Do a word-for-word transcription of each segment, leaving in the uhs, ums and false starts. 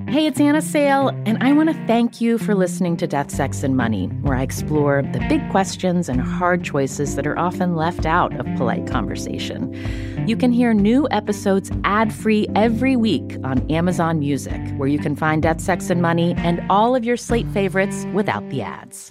Hey, it's Anna Sale, and I want to thank you for listening to Death, Sex, and Money, where I explore the big questions and hard choices that are often left out of polite conversation. You can hear new episodes ad-free every week on Amazon Music, where you can find Death, Sex, and Money and all of your Slate favorites without the ads.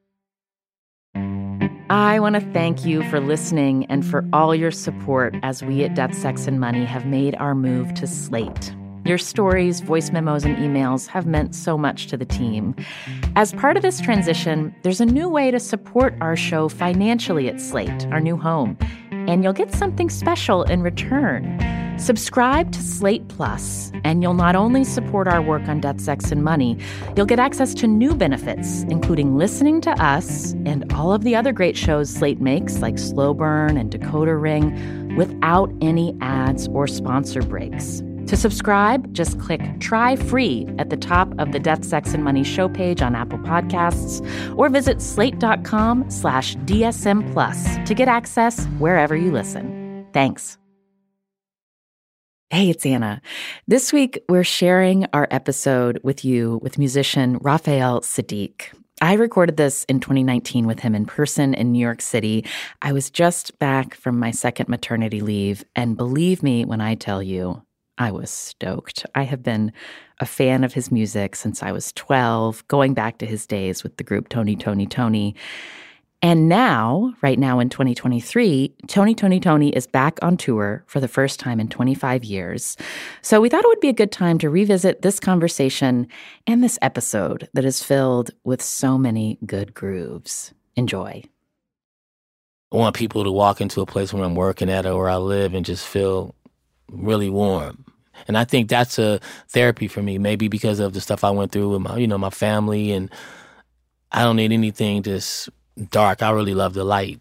I want to thank you for listening and for all your support as we at Death, Sex, and Money have made our move to Slate. Your stories, voice memos, and emails have meant so much to the team. As part of this transition, there's a new way to support our show financially at Slate, our new home, and you'll get something special in return. Subscribe to Slate Plus, and you'll not only support our work on Death, Sex, and Money, you'll get access to new benefits, including listening to us and all of the other great shows Slate makes, like Slow Burn and Decoder Ring, without any ads or sponsor breaks. To subscribe, just click Try Free at the top of the Death, Sex, and Money show page on Apple Podcasts, or visit slate.com slash DSM Plus to get access wherever you listen. Thanks. Hey, it's Anna. This week, we're sharing our episode with you with musician Raphael Saadiq. I recorded this in twenty nineteen with him in person in New York City. I was just back from my second maternity leave, and believe me when I tell you, I was stoked. I have been a fan of his music since I was twelve, going back to his days with the group Tony, Tony, Tony. And now, right now in twenty twenty-three, Tony, Tony, Tony is back on tour for the first time in twenty-five years. So we thought it would be a good time to revisit this conversation and this episode that is filled with so many good grooves. Enjoy. I want people to walk into a place where I'm working at or where I live and just feel really warm. And I think that's a therapy for me, maybe because of the stuff I went through with my, you know, my family, and I don't need anything just dark. I really love the light.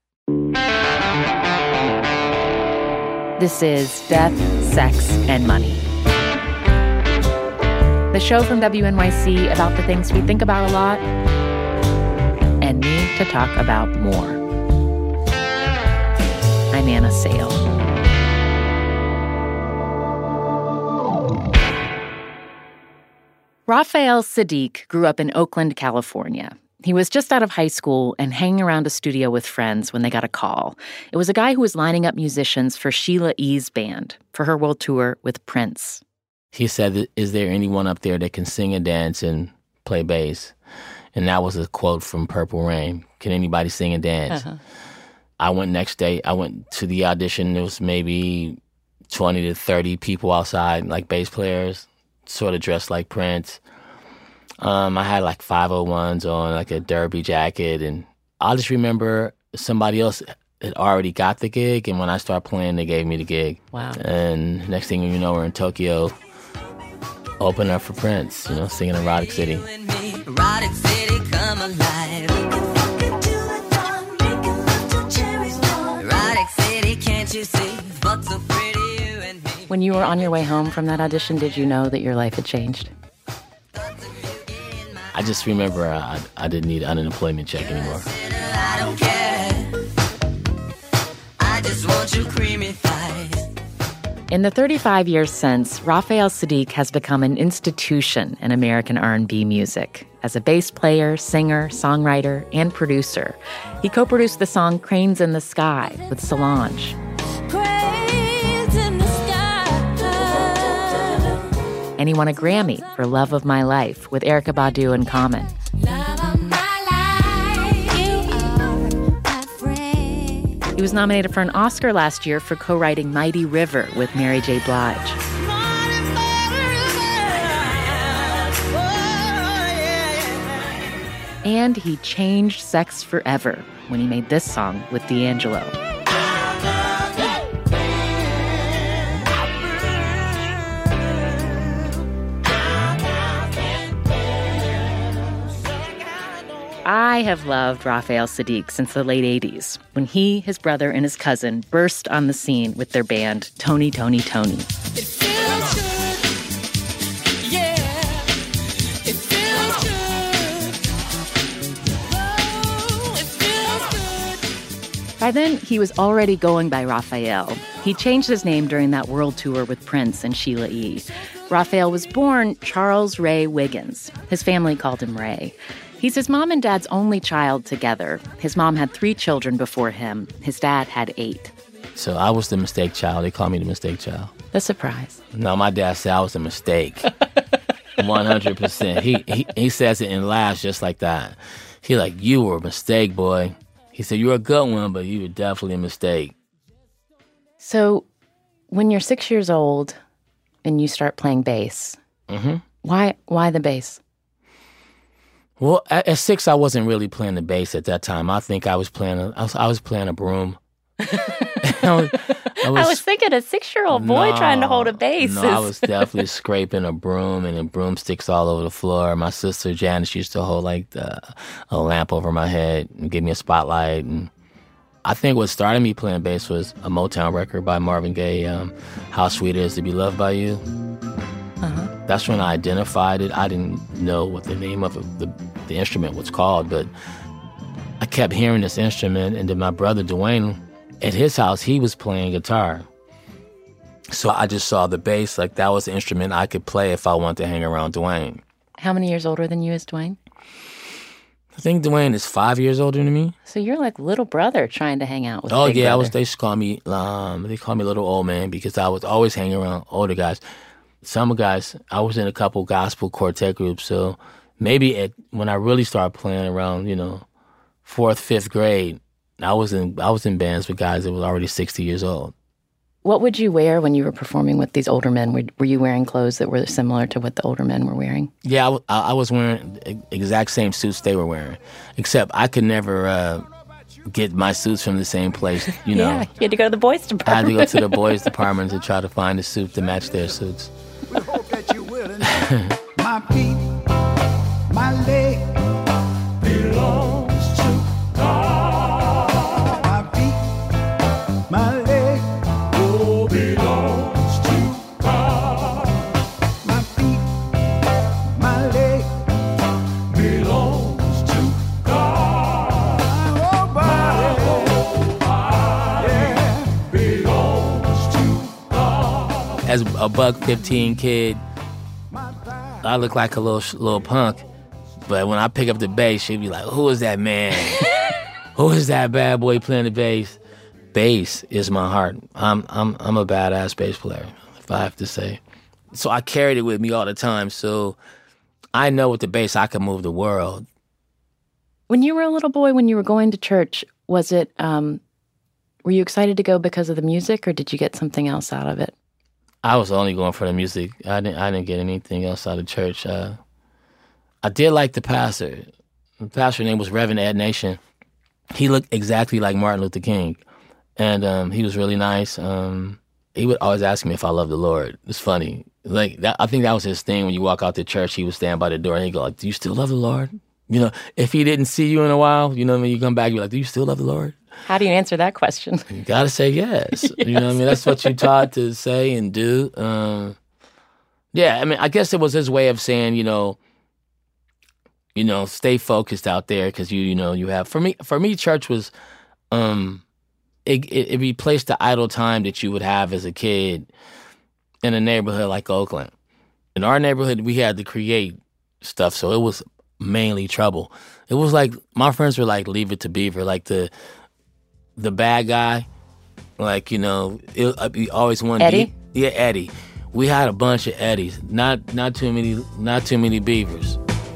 This is Death, Sex, and Money, the show from W N Y C about the things we think about a lot and need to talk about more. I'm Anna Sale. Raphael Saadiq grew up in Oakland, California. He was just out of high school and hanging around a studio with friends when they got a call. It was a guy who was lining up musicians for Sheila E.'s band for her world tour with Prince. He said, "Is there anyone up there that can sing and dance and play bass?" And that was a quote from Purple Rain. Can anybody sing and dance? Uh-huh. I went next day. I went to the audition. There was maybe twenty to thirty people outside, like bass players, sort of dressed like Prince. Um, I had like five oh ones on, like a derby jacket, and I just remember somebody else had already got the gig, and when I started playing, they gave me the gig. Wow. And next thing you know, we're in Tokyo, opening up for Prince, you know, singing Erotic City. Erotic City, come alive. Erotic City, can't you see? What's so pretty, you and me. When you were on your way home from that audition, did you know that your life had changed? I just remember I, I didn't need an unemployment check anymore. I don't care. I just want you creamy thighs. In the thirty-five years since, Raphael Saadiq has become an institution in American R and B music. As a bass player, singer, songwriter, and producer, he co-produced the song Cranes in the Sky with Solange. And he won a Grammy for Love of My Life with Erykah Badu and Common. He was nominated for an Oscar last year for co-writing Mighty River with Mary J. Blige. And he changed sex forever when he made this song with D'Angelo. I have loved Raphael Saadiq since the late eighties, when he, his brother, and his cousin burst on the scene with their band Tony, Tony, Tony. It feels good. Yeah. It feels good. Oh, it feels good. By then, he was already going by Raphael. He changed his name during that world tour with Prince and Sheila E. Raphael was born Charles Ray Wiggins. His family called him Ray. He's his mom and dad's only child together. His mom had three children before him. His dad had eight. So I was the mistake child. They call me the mistake child. The surprise. No, my dad said I was a mistake. one hundred percent. He, he he says it and laughs just like that. He like, you were a mistake, boy. He said, you were a good one, but you were definitely a mistake. So when you're six years old and you start playing bass, mm-hmm. why why the bass? Well, at, at six, I wasn't really playing the bass at that time. I think I was playing a, I was, I was playing a broom. I, was, I, was, I was thinking a six-year-old boy no, trying to hold a bass. No, I was definitely scraping a broom and then broomsticks all over the floor. My sister Janice used to hold like the, a lamp over my head and give me a spotlight. And I think what started me playing bass was a Motown record by Marvin Gaye, um, How Sweet It Is to Be Loved by You. Uh-huh. That's when I identified it. I didn't know what the name of it, the, the instrument was called, but I kept hearing this instrument, and then my brother Dwayne, at his house, he was playing guitar. So I just saw the bass, like that was the instrument I could play if I wanted to hang around Dwayne. How many years older than you is Dwayne? I think Dwayne is five years older than me. So you're like little brother trying to hang out with Oh, big yeah, brother. I was, they used to call me, um, they call me little old man because I was always hanging around older guys. Some guys, I was in a couple gospel quartet groups, so maybe at, when I really started playing around, you know, fourth, fifth grade, I was in I was in bands with guys that were already sixty years old. What would you wear when you were performing with these older men? Were, were you wearing clothes that were similar to what the older men were wearing? Yeah, I, I, I was wearing the exact same suits they were wearing, except I could never uh, get my suits from the same place, you know. Yeah, you had to go to the boys' department. I had to go to the boys' department to try to find a suit to match their suits. We hope that you will. My feet, my leg belongs to God. My feet, my leg, oh, belongs to God. My feet, my leg belongs to God. My whole body, my whole body yeah, belongs to God. As a buck fifteen kid, I look like a little little punk. But when I pick up the bass, she'd be like, who is that man? Who is that bad boy playing the bass? Bass is my heart. I'm I'm I'm a badass bass player, if I have to say. So I carried it with me all the time. So I know with the bass I can move the world. When you were a little boy, when you were going to church, was it, um, were you excited to go because of the music, or did you get something else out of it? I was only going for the music. I didn't. I didn't get anything else out of church. Uh, I did like the pastor. The pastor's name was Reverend Ed Nation. He looked exactly like Martin Luther King, and um, he was really nice. Um, he would always ask me if I loved the Lord. It's funny. Like that, I think that was his thing. When you walk out to church, he would stand by the door and he'd go like, "Do you still love the Lord?" You know, if he didn't see you in a while, you know what I mean? You come back, you're like, "Do you still love the Lord?" How do you answer that question? You gotta say yes. yes. You know what I mean? That's what you're taught to say and do. Um, yeah, I mean, I guess it was his way of saying, you know, you know, stay focused out there because you, you know, you have. For me, for me, church was, um, it, it, it replaced the idle time that you would have as a kid in a neighborhood like Oakland. In our neighborhood, we had to create stuff, so it was mainly trouble. It was like my friends were like Leave It to Beaver, like the. The bad guy, like, you know, it, I always wanted Eddie? To, yeah, Eddie. We had a bunch of Eddies, not not too many, not too many Beavers.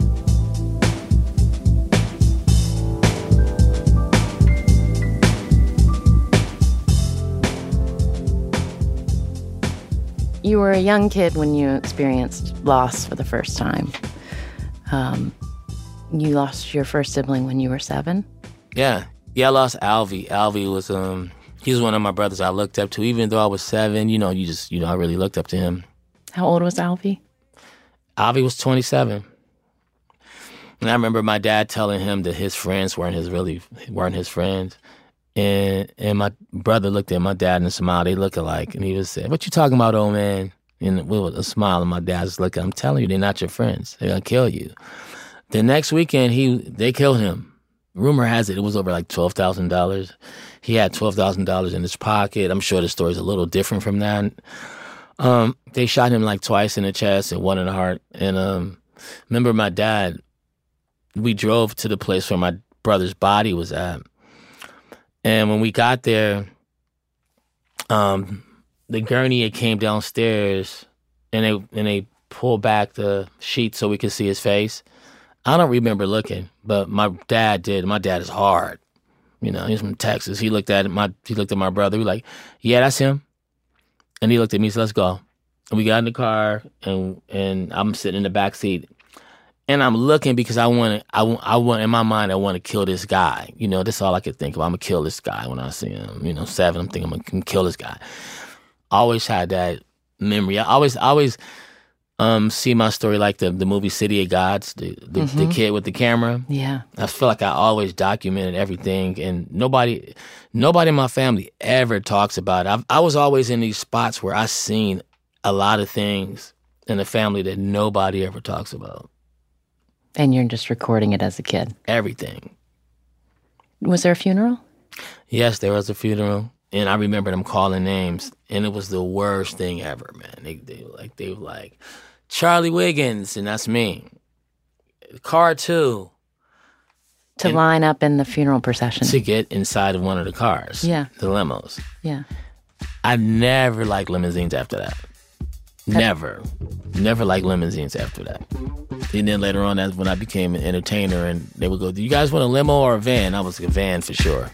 You were a young kid when you experienced loss for the first time. Um, you lost your first sibling when you were seven? Yeah. Yeah, I lost Alvy. Alvy was, um, he was one of my brothers I looked up to. Even though I was seven, you know, you just, you know, I really looked up to him. How old was Alvy? Alvy was twenty-seven. And I remember my dad telling him that his friends weren't his really, weren't his friends. And and my brother looked at my dad and smiled. They look alike. And he was saying, "What you talking about, old man?" And with a smile, and my dad's looking, "I'm telling you, they're not your friends. They're going to kill you." The next weekend, he they killed him. Rumor has it, it was over like twelve thousand dollars. He had twelve thousand dollars in his pocket. I'm sure the story's a little different from that. Um, they shot him like twice in the chest and one in the heart. And um, remember my dad, we drove to the place where my brother's body was at. And when we got there, um, the gurney came downstairs and they and they pulled back the sheet so we could see his face. I don't remember looking, but my dad did. My dad is hard. You know, he's from Texas. He looked at my he looked at my brother. He was like, yeah, that's him. And he looked at me and said, let's go. And we got in the car, and and I'm sitting in the back seat. And I'm looking because I want to, I want, I want, in my mind, I want to kill this guy. You know, that's all I could think of. I'm going to kill this guy when I see him. You know, seven, I'm thinking I'm going to kill this guy. I always had that memory. I always, I always um, see my story like the, the movie City of Gods, the, the, mm-hmm. the kid with the camera. Yeah. I feel like I always documented everything, and nobody, nobody in my family ever talks about it. I've, I was always in these spots where I seen a lot of things in the family that nobody ever talks about. And you're just recording it as a kid? Everything. Was there a funeral? Yes, there was a funeral. And I remember them calling names. And it was the worst thing ever, man. They, they, like, they were like, Charlie Wiggins, and that's me. Car two. To and line up in the funeral procession. To get inside of one of the cars. Yeah. The limos. Yeah. I never liked limousines after that. that never. Never liked limousines after that. And then later on, that's when I became an entertainer, and they would go, do you guys want a limo or a van? I was like, a van for sure.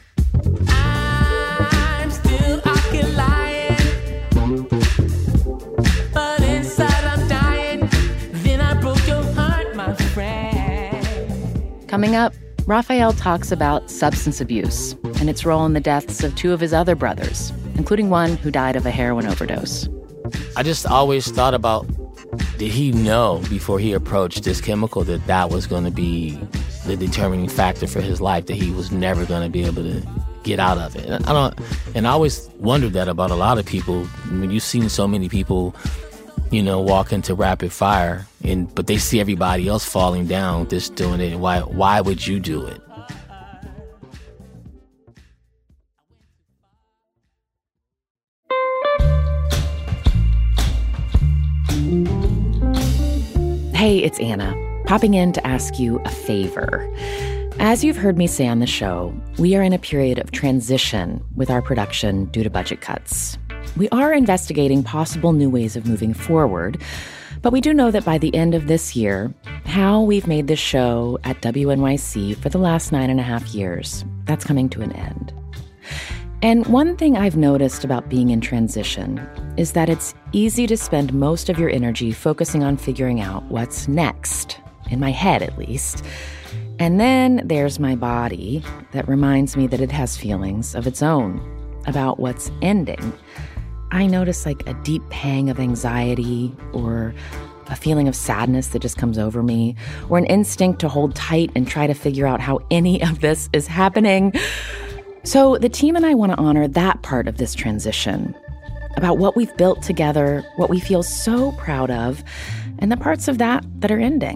I'm still lying, but inside I'm dying. Then I broke your heart, my friend. Coming up, Raphael talks about substance abuse and its role in the deaths of two of his other brothers, including one who died of a heroin overdose. I just always thought about, did he know before he approached this chemical that that was going to be the determining factor for his life, that he was never going to be able to get out of it? And I don't, and I always wondered that about a lot of people. I mean, you've seen so many people, you know, walk into rapid fire, and but they see everybody else falling down, just doing it. Why? Why would you do it? Hey, it's Anna, popping in to ask you a favor. As you've heard me say on the show, we are in a period of transition with our production due to budget cuts. We are investigating possible new ways of moving forward, but we do know that by the end of this year, how we've made this show at W N Y C for the last nine and a half years, that's coming to an end. And one thing I've noticed about being in transition is that it's easy to spend most of your energy focusing on figuring out what's next, in my head at least. And then there's my body that reminds me that it has feelings of its own about what's ending. I notice like a deep pang of anxiety, or a feeling of sadness that just comes over me, or an instinct to hold tight and try to figure out how any of this is happening. So the team and I want to honor that part of this transition, about what we've built together, what we feel so proud of, and the parts of that that are ending.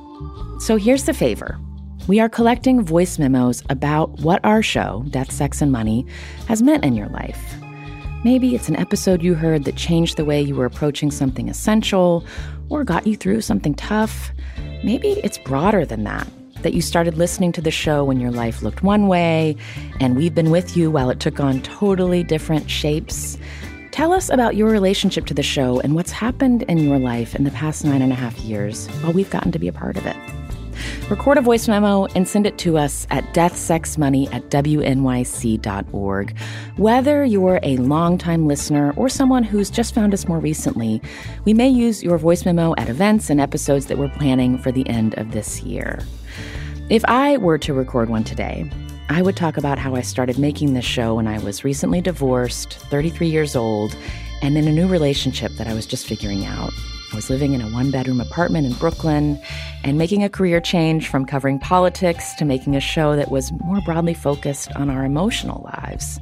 So here's the favor. We are collecting voice memos about what our show, Death, Sex, and Money, has meant in your life. Maybe it's an episode you heard that changed the way you were approaching something essential or got you through something tough. Maybe it's broader than that, that you started listening to the show when your life looked one way, and we've been with you while it took on totally different shapes. Tell us about your relationship to the show and what's happened in your life in the past nine and a half years while we've gotten to be a part of it. Record a voice memo and send it to us at deathsexmoney at W N Y C dot org. Whether you're a longtime listener or someone who's just found us more recently, we may use your voice memo at events and episodes that we're planning for the end of this year. If I were to record one today, I would talk about how I started making this show when I was recently divorced, thirty-three years old, and in a new relationship that I was just figuring out. I was living in a one-bedroom apartment in Brooklyn and making a career change from covering politics to making a show that was more broadly focused on our emotional lives.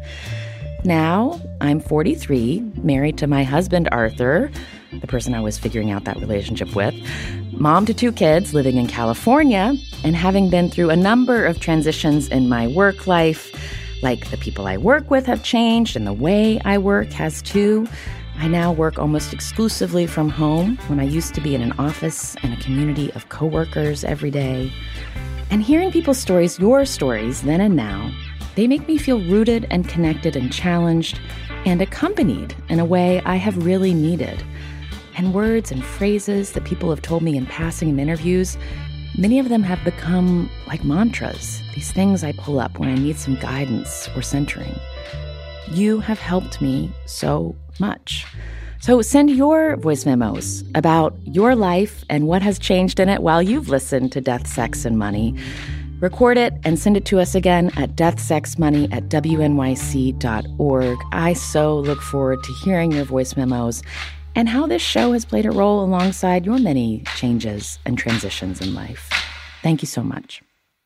Now, I'm forty-three, married to my husband, Arthur, the person I was figuring out that relationship with, mom to two kids living in California, and having been through a number of transitions in my work life, like the people I work with have changed and the way I work has too. I now work almost exclusively from home when I used to be in an office and a community of coworkers every day. And hearing people's stories, your stories, then and now, they make me feel rooted and connected and challenged and accompanied in a way I have really needed. And words and phrases that people have told me in passing in interviews, many of them have become like mantras, these things I pull up when I need some guidance or centering. You have helped me so much. So send your voice memos about your life and what has changed in it while you've listened to Death, Sex, and Money. Record it and send it to us again at deathsexmoney at w n y c dot org. I so look forward to hearing your voice memos and how this show has played a role alongside your many changes and transitions in life. Thank you so much.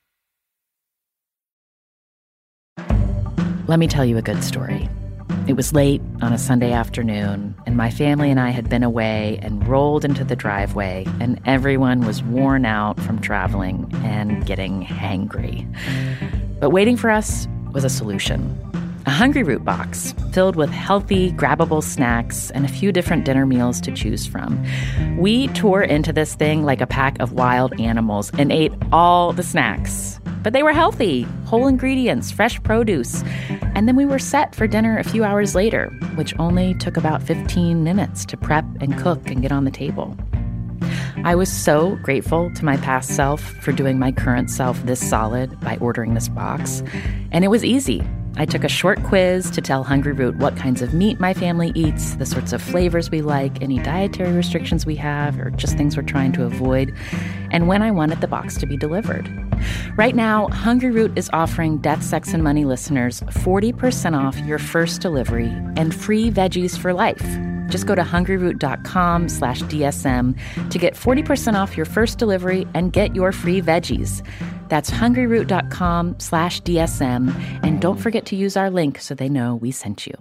Let me tell you a good story. It was late on a Sunday afternoon, and my family and I had been away and rolled into the driveway, and everyone was worn out from traveling and getting hangry. But waiting for us was a solution. A Hungryroot box filled with healthy, grabbable snacks and a few different dinner meals to choose from. We tore into this thing like a pack of wild animals and ate all the snacks. But they were healthy, whole ingredients, fresh produce. And then we were set for dinner a few hours later, which only took about fifteen minutes to prep and cook and get on the table. I was so grateful to my past self for doing my current self this solid by ordering this box. And it was easy. I took a short quiz to tell Hungryroot what kinds of meat my family eats, the sorts of flavors we like, any dietary restrictions we have, or just things we're trying to avoid, and when I wanted the box to be delivered. Right now, Hungryroot is offering Death, Sex, and Money listeners forty percent off your first delivery and free veggies for life. Just go to hungryroot.com slash DSM to get forty percent off your first delivery and get your free veggies. That's hungryroot.com slash DSM. And don't forget to use our link so they know we sent you.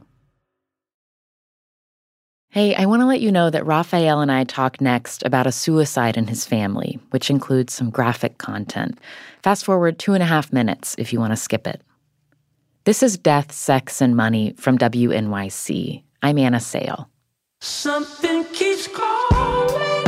Hey, I want to let you know that Raphael and I talk next about a suicide in his family, which includes some graphic content. Fast forward two and a half minutes if you want to skip it. This is Death, Sex, and Money from W N Y C. I'm Anna Sale. Something keeps calling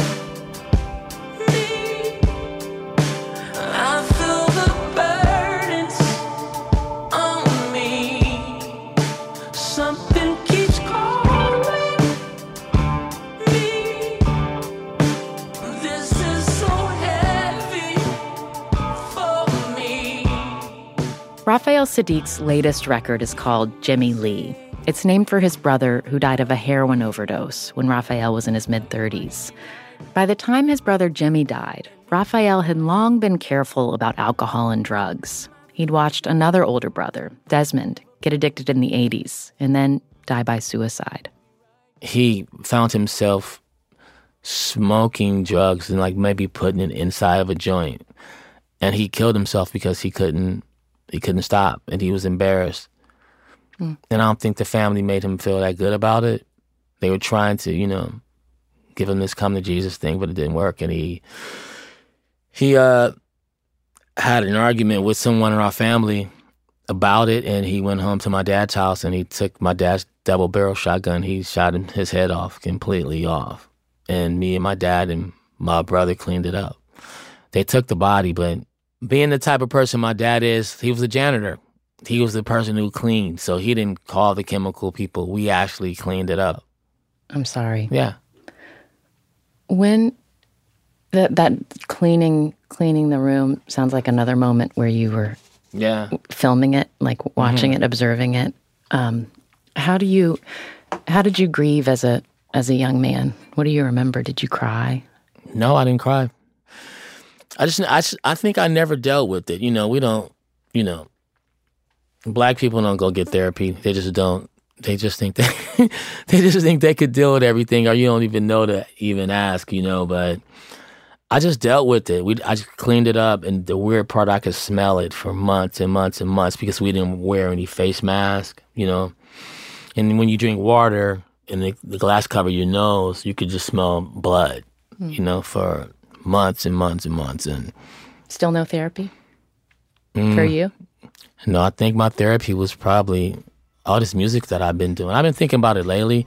me. I feel the burdens on me. Something keeps calling me. This is so heavy for me. Raphael Saadiq's latest record is called Jimmy Lee. It's named for his brother, who died of a heroin overdose when Raphael was in his mid-thirties. By the time his brother Jimmy died, Raphael had long been careful about alcohol and drugs. He'd watched another older brother, Desmond, get addicted in the eighties and then die by suicide. He found himself smoking drugs and like maybe putting it inside of a joint. And he killed himself because he couldn't he couldn't stop, and he was embarrassed. And I don't think the family made him feel that good about it. They were trying to, you know, give him this come to Jesus thing, but it didn't work. And he he uh, had an argument with someone in our family about it, and he went home to my dad's house, and he took my dad's double barrel shotgun. He shot him, his head off, completely off. And me and my dad and my brother cleaned it up. They took the body, but being the type of person my dad is, he was a janitor. He was the person who cleaned, so he didn't call the chemical people. We actually cleaned it up. I'm sorry. Yeah. When that that cleaning cleaning the room sounds like another moment where you were yeah filming it, like watching mm-hmm. it, observing it. Um, how do you how did you grieve as a as a young man? What do you remember? Did you cry? No, I didn't cry. I just I I think I never dealt with it. You know, we don't. You know. Black people don't go get therapy. They just don't. They just think they, they just think they could deal with everything, or you don't even know to even ask, you know. But I just dealt with it. We, I just cleaned it up, and the weird part, I could smell it for months and months and months because we didn't wear any face mask, you know. And when you drink water and the, the glass cover your nose, you could just smell blood, mm. you know, for months and months and months. And still no therapy mm, for you? No, I think my therapy was probably all this music that I've been doing. I've been thinking about it lately.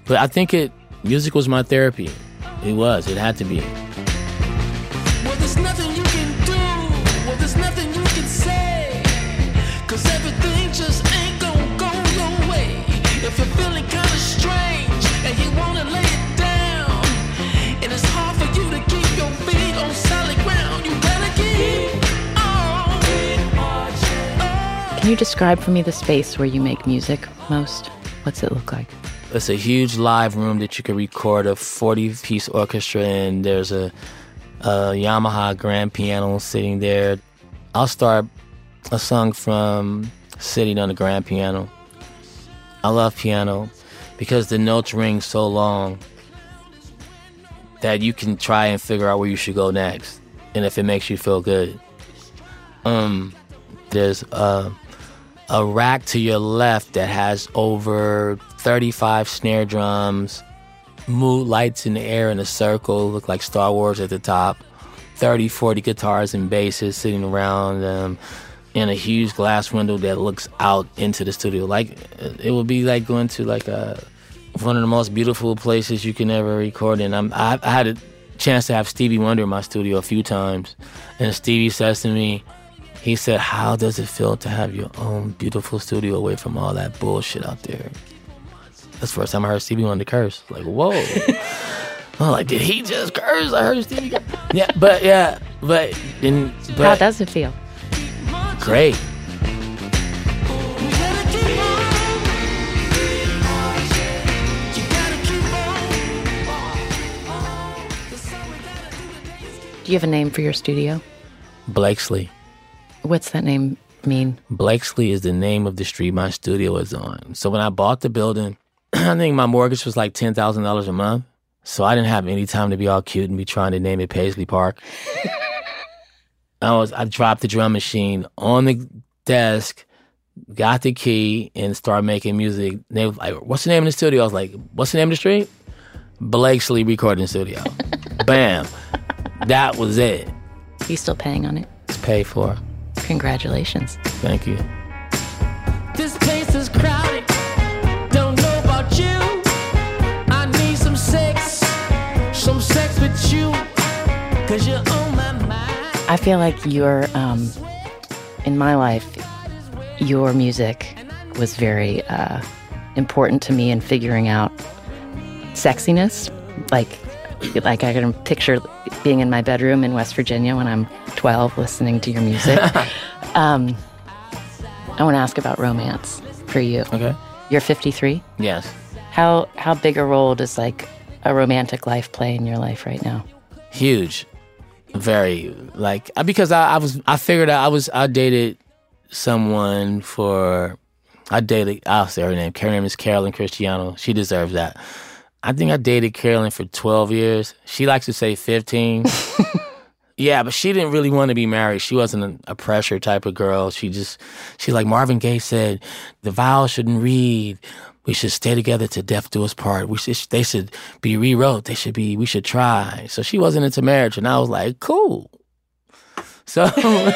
But I think it music was my therapy. It was. It had to be. Well, there's nothing you can do. Well, there's nothing you can say. Cause everything just ain't gonna go your way. If you're feeling kinda strange and you wanna lay it down, and it's hard for you to keep your feet on solid ground, you gotta keep on. Can you describe for me the space where you make music most? What's it look like? It's a huge live room that you can record a forty-piece orchestra in. There's a, a Yamaha grand piano sitting there. I'll start a song from sitting on the grand piano. I love piano because the notes ring so long that you can try and figure out where you should go next, and if it makes you feel good. Um, there's a, a rack to your left that has over thirty-five snare drums, mood lights in the air in a circle, look like Star Wars at the top, thirty, forty guitars and basses sitting around them, and a huge glass window that looks out into the studio. Like, it would be like going to like a, one of the most beautiful places you can ever record in. I'm, I, I had a chance to have Stevie Wonder in my studio a few times, and Stevie says to me, he said, how does it feel to have your own beautiful studio away from all that bullshit out there? That's the first time I heard Stevie Wonder curse. Like, whoa. I'm like, did he just curse? I heard Stevie curse. Yeah, but yeah, but, in, but How does it feel? Great. Do you have a name for your studio? Blakesley. What's that name mean? Blakesley is the name of the street my studio is on. So when I bought the building, I think my mortgage was like ten thousand dollars a month. So I didn't have any time to be all cute and be trying to name it Paisley Park. I was I dropped the drum machine on the desk, got the key, and started making music. They was like, what's the name of the studio? I was like, what's the name of the street? Blakesley Recording Studio. Bam. That was it. You still paying on it? It's paid for. Congratulations. Thank you. This place is crowded. Don't know about you. I need some sex. Some sex with you. Cause you're on my mind. I feel like you're, um, in my life, your music was very uh, important to me in figuring out sexiness. Like, like I can picture being in my bedroom in West Virginia when I'm twelve listening to your music. um, I want to ask about romance for you. Okay. You're fifty-three? Yes. How how big a role does like a romantic life play in your life right now? Huge. Very. Like, because I, I was, I figured out I was, I dated someone for, I dated, I'll say her name. Her name is Carolyn Cristiano. She deserves that. I think I dated Carolyn for twelve years. She likes to say fifteen. Yeah, but she didn't really want to be married. She wasn't a, a pressure type of girl. She just, she's like Marvin Gaye said, the vows shouldn't read, we should stay together till death do us part. We should, they should be rewrote. They should be, we should try. So she wasn't into marriage. And I was like, cool. So.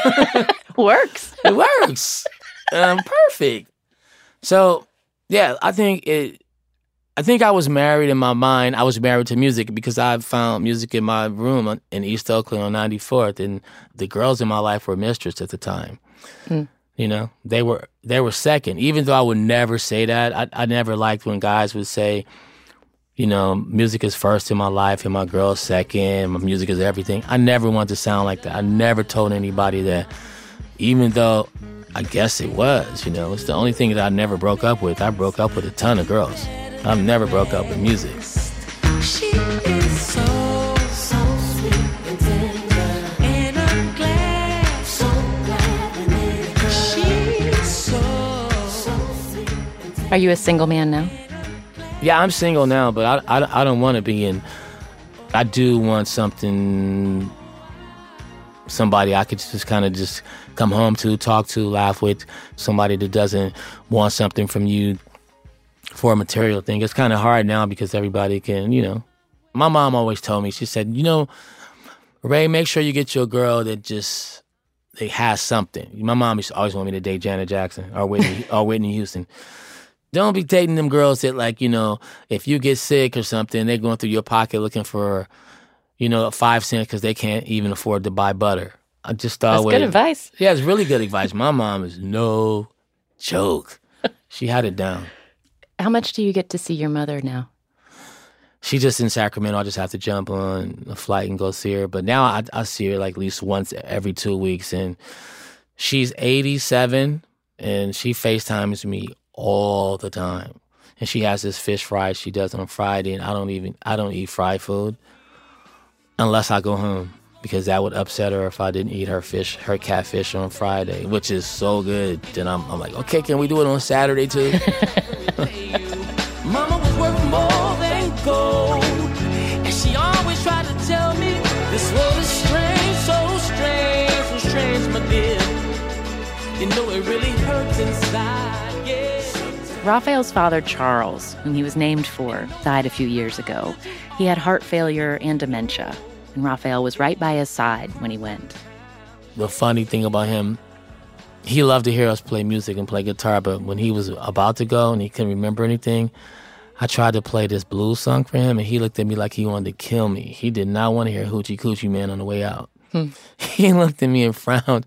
Works. It works. Um, perfect. So, yeah, I think it, I think I was married in my mind. I was married to music because I found music in my room in East Oakland on ninety-fourth, and the girls in my life were mistress at the time. Mm. You know, they were they were second. Even though I would never say that, I, I never liked when guys would say, you know, music is first in my life and my girl's second. My music is everything. I never wanted to sound like that. I never told anybody that, even though I guess it was. You know, it's the only thing that I never broke up with. I broke up with a ton of girls. I've never broke up with music. She is so, so sweet and tender, and I'm glad, so glad when it hurts. She's so, so sweet and tender. Are you a single man now? Yeah, I'm single now, but I, I, I don't want to be in. I do want something, somebody I could just kind of just come home to, talk to, laugh with, somebody that doesn't want something from you for a material thing. It's kind of hard now because everybody can, you know. My mom always told me, she said, you know, Ray, make sure you get you a girl that just, they has something. My mom used to always want me to date Janet Jackson or Whitney, or Whitney Houston. Don't be dating them girls that, like, you know, if you get sick or something, they're going through your pocket looking for, you know, five cents because they can't even afford to buy butter. I just thought... That's good advice. Yeah, it's really good advice. My mom is no joke. She had it down. How much do you get to see your mother now? She's just in Sacramento. I just have to jump on a flight and go see her. But now I, I see her like at least once every two weeks. And she's eighty-seven, and she FaceTimes me all the time. And she has this fish fry she does on Friday, and I don't even, I don't eat fried food unless I go home, because that would upset her if I didn't eat her fish, her catfish on Friday, which is so good. Then I'm, I'm like, okay, can we do it on Saturday too? Mama was worth more than gold, and she always tried to tell me this world is strange, so strange, so strange, my dear. You know it really hurts inside, yeah. Raphael's father, Charles, whom he was named for, died a few years ago. He had heart failure and dementia, and Raphael was right by his side when he went. The funny thing about him, he loved to hear us play music and play guitar, but when he was about to go and he couldn't remember anything, I tried to play this blues song for him, and he looked at me like he wanted to kill me. He did not want to hear Hoochie Coochie Man on the way out. Hmm. He looked at me and frowned.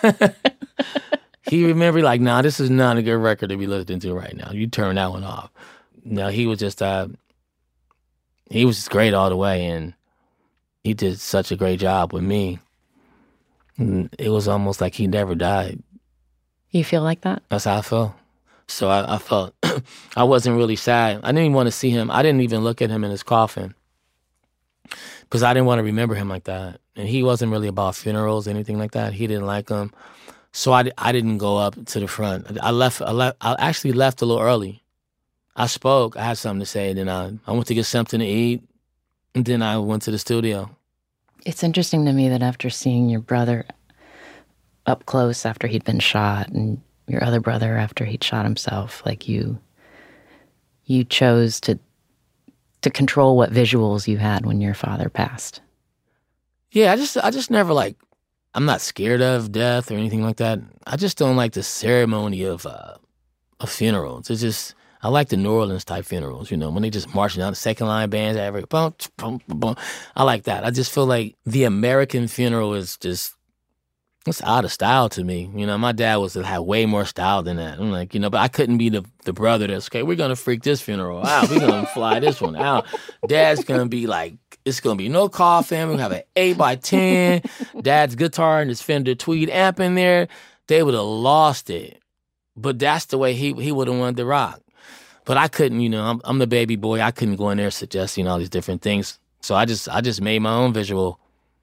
He remembered, like, nah, this is not a good record to be listening to right now. You turn that one off. No, he was just, uh, he was just great all the way, and he did such a great job with me. And it was almost like he never died. You feel like that? That's how I felt. So I, I felt, I wasn't really sad. I didn't even want to see him. I didn't even look at him in his coffin because I didn't want to remember him like that. And he wasn't really about funerals or anything like that. He didn't like them. So I, I didn't go up to the front. I left, I left. I actually left a little early. I spoke. I had something to say. Then I, I went to get something to eat. And then I went to the studio. It's interesting to me that after seeing your brother up close after he'd been shot, and your other brother after he'd shot himself, like you, you chose to to control what visuals you had when your father passed. Yeah, I just, I just never like. I'm not scared of death or anything like that. I just don't like the ceremony of uh, of funerals. It's just, I like the New Orleans type funerals, you know, when they just marching down the second line bands, every boom, boom, boom. I like that. I just feel like the American funeral is just, it's out of style to me. You know, my dad was had way more style than that. I'm like, you know, but I couldn't be the, the brother that's, okay, we're going to freak this funeral out. We're going to fly this one out. Dad's going to be like, it's going to be no coffin. We're going to have an eight by ten. Dad's guitar and his Fender Tweed amp in there. They would have lost it. But that's the way he he would have wanted to rock. But I couldn't, you know, I'm, I'm the baby boy. I couldn't go in there suggesting all these different things. So I just I just made my own visual.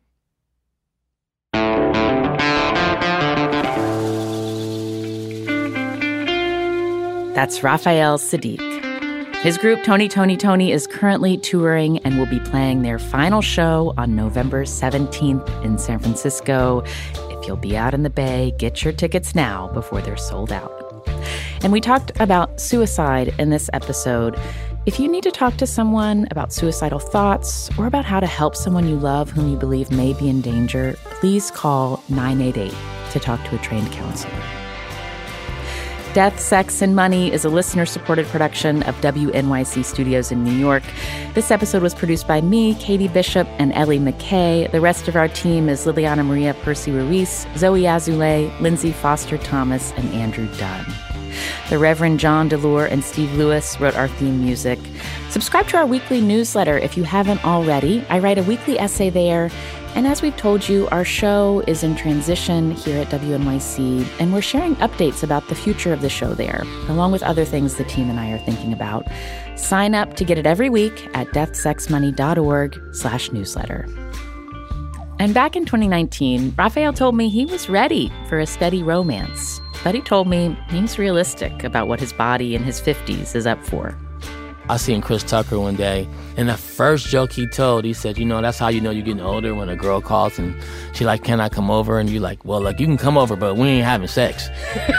That's Raphael Saadiq. His group, Tony, Tony, Tony, is currently touring and will be playing their final show on November seventeenth in San Francisco. If you'll be out in the Bay, get your tickets now before they're sold out. And we talked about suicide in this episode. If you need to talk to someone about suicidal thoughts or about how to help someone you love whom you believe may be in danger, please call nine eight eight to talk to a trained counselor. Death, Sex, and Money is a listener-supported production of W N Y C Studios in New York. This episode was produced by me, Katie Bishop, and Ellie McKay. The rest of our team is Liliana Maria Percy-Ruiz, Zoe Azulay, Lindsay Foster-Thomas, and Andrew Dunn. The Reverend John DeLure and Steve Lewis wrote our theme music. Subscribe to our weekly newsletter if you haven't already. I write a weekly essay there. And as we've told you, our show is in transition here at W N Y C, and we're sharing updates about the future of the show there, along with other things the team and I are thinking about. Sign up to get it every week at deathsexmoney.org slash newsletter. And back in twenty nineteen, Raphael told me he was ready for a steady romance, but he told me he's realistic about what his body in his fifties is up for. I seen Chris Tucker one day, and the first joke he told, he said, you know, that's how you know you're getting older, when a girl calls and she like, can I come over? And you're like, well, like, you can come over, but we ain't having sex.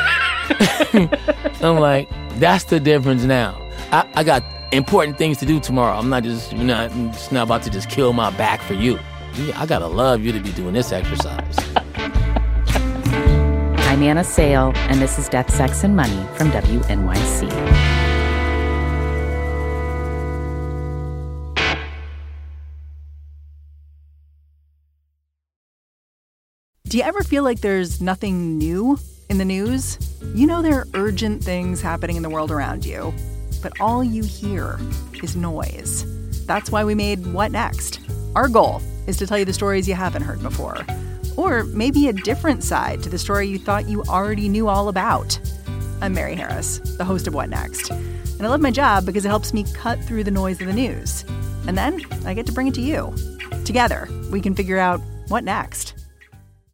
I'm like, that's the difference now. I, I got important things to do tomorrow. I'm not just, you know, I'm just not about to just kill my back for you. I gotta love you to be doing this exercise. I'm Anna Sale, and this is Death, Sex, and Money from W N Y C. Do you ever feel like there's nothing new in the news? You know there are urgent things happening in the world around you, but all you hear is noise. That's why we made What Next? Our goal is to tell you the stories you haven't heard before, or maybe a different side to the story you thought you already knew all about. I'm Mary Harris, the host of What Next? And I love my job because it helps me cut through the noise of the news. And then I get to bring it to you. Together, we can figure out what next.